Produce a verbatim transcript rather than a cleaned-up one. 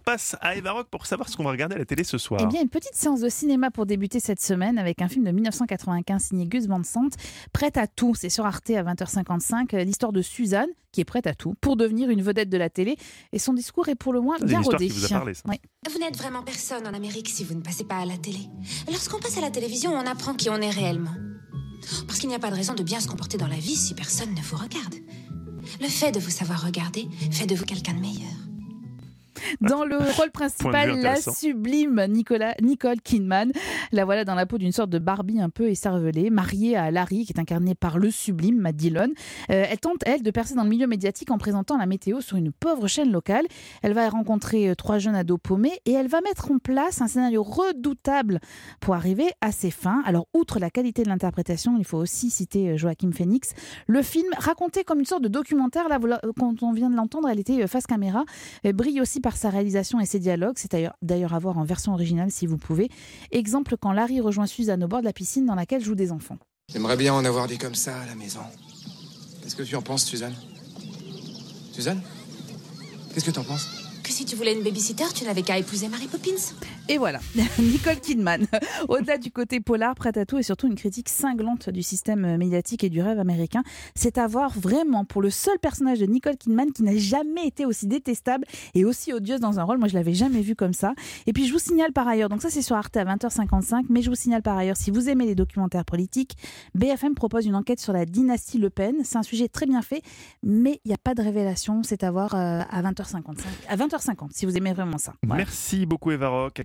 face à Eva Rock pour savoir ce qu'on va regarder à la télé ce soir. Eh bien, une petite séance de cinéma pour débuter cette semaine avec un film de dix-neuf cent quatre-vingt-quinze signé Gus Van Sant, Prête à tout. C'est sur Arte à vingt heures cinquante-cinq. L'histoire de Suzanne, qui est prête à tout pour devenir une vedette de la télé. Et son discours est pour le moins Ça, bien c'est rodé. l'histoire qui vous a parlé, ça. Oui. Vous n'êtes vraiment personne en Amérique si vous ne passez pas à la télé. Lorsqu'on passe à la télévision, on apprend qui on est réellement. Parce qu'il n'y a pas de raison de bien se comporter dans la vie si personne ne vous regarde. Le fait de vous savoir regarder fait de vous quelqu'un de meilleur. Dans le rôle Point de principal, vue la intéressant. sublime Nicolas, Nicole Kidman. La voilà dans la peau d'une sorte de Barbie un peu écervelée, mariée à Larry, qui est incarné par le sublime Matt Dillon. Euh, elle tente, elle, de percer dans le milieu médiatique en présentant la météo sur une pauvre chaîne locale. Elle va rencontrer euh, trois jeunes ados paumés et elle va mettre en place un scénario redoutable pour arriver à ses fins. Alors, outre la qualité de l'interprétation, il faut aussi citer euh, Joaquin Phoenix. Le film, raconté comme une sorte de documentaire, là, voilà, quand on vient de l'entendre, elle était euh, face caméra, euh, brille aussi par sa réalisation et ses dialogues. C'est d'ailleurs, d'ailleurs à voir en version originale si vous pouvez. Exemple quand Larry rejoint Suzanne au bord de la piscine dans laquelle jouent des enfants. J'aimerais bien en avoir des comme ça à la maison. Qu'est-ce que tu en penses, Suzanne? Suzanne? Qu'est-ce que t'en penses? Que si tu voulais une babysitter, tu n'avais qu'à épouser Mary Poppins. Et voilà, Nicole Kidman. Au-delà du côté polar, prête à tout et surtout une critique cinglante du système médiatique et du rêve américain. C'est à voir vraiment pour le seul personnage de Nicole Kidman qui n'a jamais été aussi détestable et aussi odieuse dans un rôle. Moi, je l'avais jamais vu comme ça. Et puis, je vous signale par ailleurs, donc ça c'est sur Arte à vingt heures cinquante-cinq, mais je vous signale par ailleurs, si vous aimez les documentaires politiques, B F M propose une enquête sur la dynastie Le Pen. C'est un sujet très bien fait, mais il n'y a pas de révélation. C'est à voir euh, à vingt heures cinquante-cinq, à vingt heures cinquante, si vous aimez vraiment ça. Voilà. Merci beaucoup Eva Rock.